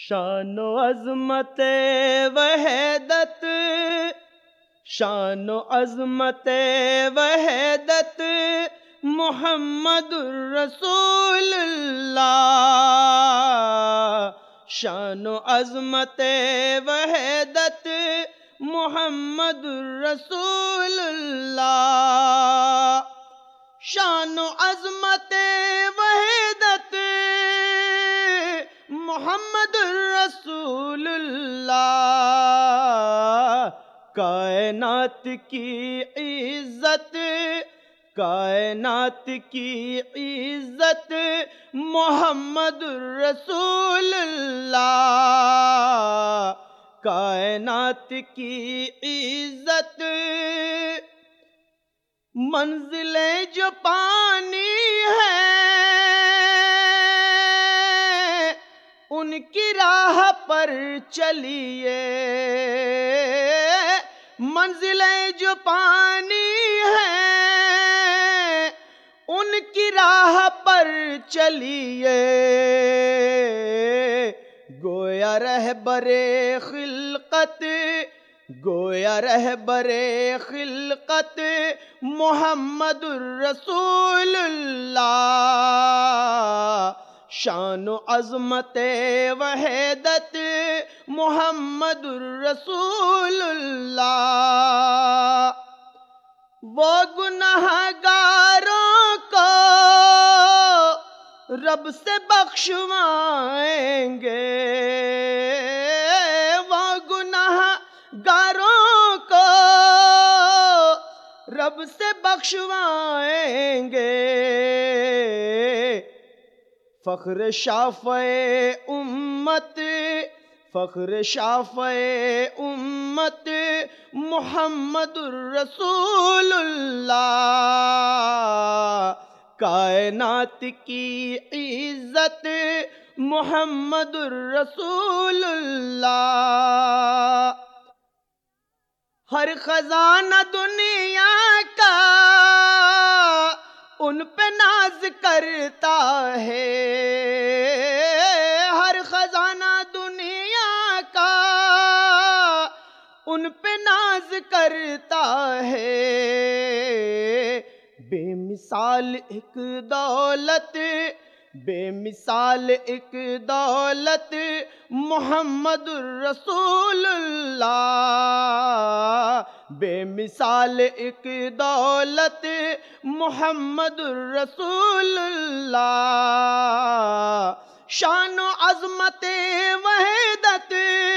شان و عظمت وحدت، شان و عظمت وحدت محمد الرسول اللہ، شان و عظمت وحدت محمد الرسول اللہ، شان و عظمت وحدت محمد الرسول اللہ، کائنات کی عزت، کائنات کی عزت محمد الرسول اللہ، کائنات کی عزت، منزلیں جو پانی ہے ان کی راہ پر چلیے، منزلیں جو پانی ہیں ان کی راہ پر چلیے، گویا رہبر خلقت، گویا رہبر خلقت محمد الرسول اللہ، شان و عظمت وحدت محمد الرسول اللہ، وہ گنہگاروں کو رب سے بخشوائیں گے، وہ گنہگاروں کو رب سے بخشوائیں گے، فخر شافع امت، فخر شافع امت محمد الرسول اللہ، کائنات کی عزت محمد الرسول اللہ، ہر خزانہ دنیا کا ان پہ ناز کرتا ہے، ہر خزانہ دنیا کا ان پہ ناز کرتا ہے، بے مثال ایک دولت، بے مثال ایک دولت محمد الرسول اللہ، بے مثال ایک دولت محمد الرسول اللہ، شان و عظمت وحدت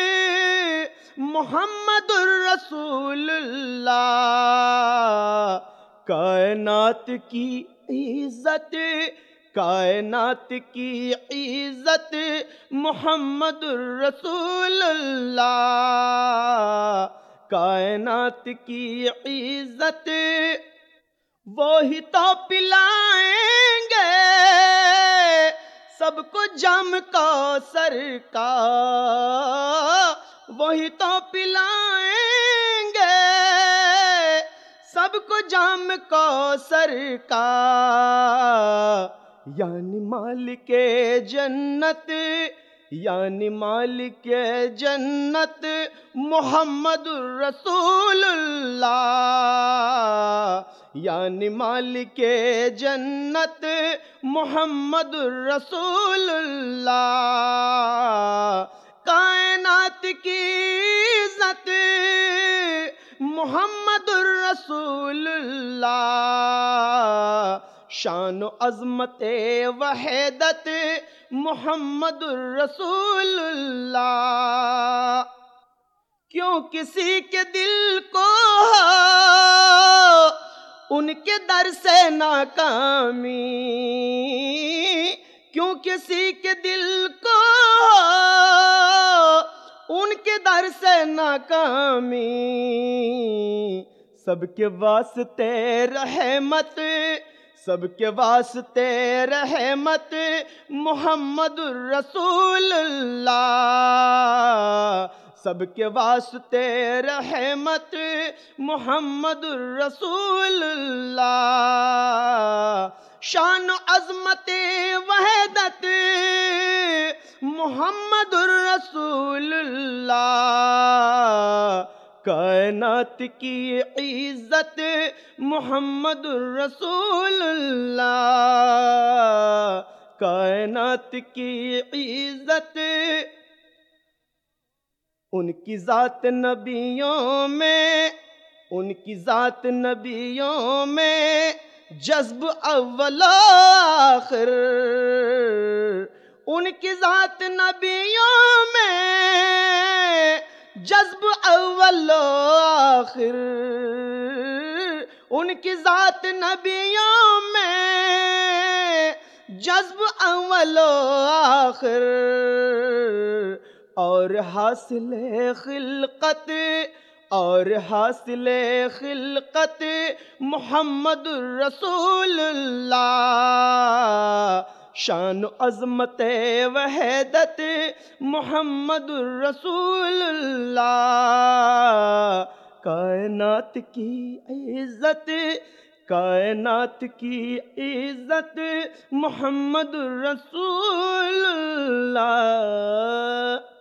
محمد الرسول اللہ، کائنات کی عزت، کائنات کی عزت محمد الرسول اللہ، کائنات کی عزت، وہی تو پلائیں گے سب کو جام کوثر کا، وہی تو پلائیں گے سب کو جام کوثر کا، یعنی مالک جنت، یعنی مالک جنت محمد الرسول اللہ، یعنی مالک جنت محمد الرسول اللہ، کائنات کی عزت محمد الرسول اللہ، شان و عظمت وحدت محمد الرسول اللہ، کیوں کسی کے دل کو ان کے در سے ناکامی، کیوں کسی کے دل کو ان کے در سے ناکامی، سب کے واسطے رحمت، سب کے واسطے رحمت محمد الرسول اللہ، سب کے واسطے رحمت محمد الرسول اللہ، شان و عظمت وحدت محمد الرسول اللہ، کائنات کی عزت محمد الرسول اللہ، کائنات کی عزت ان کی ذات نبیوں میں، ان کی ذات نبیوں میں جذب اول و آخر، ان کی ذات نبیوں میں جذب اول و آخر، ان کی ذات نبیوں میں جذب اول و آخر، اور حاصل خلقت، اور حاصل خلقت محمد الرسول اللہ، شان و عظمت وحدت محمد الرسول اللہ، کائنات کی عزت، کائنات کی عزت محمد الرسول اللہ۔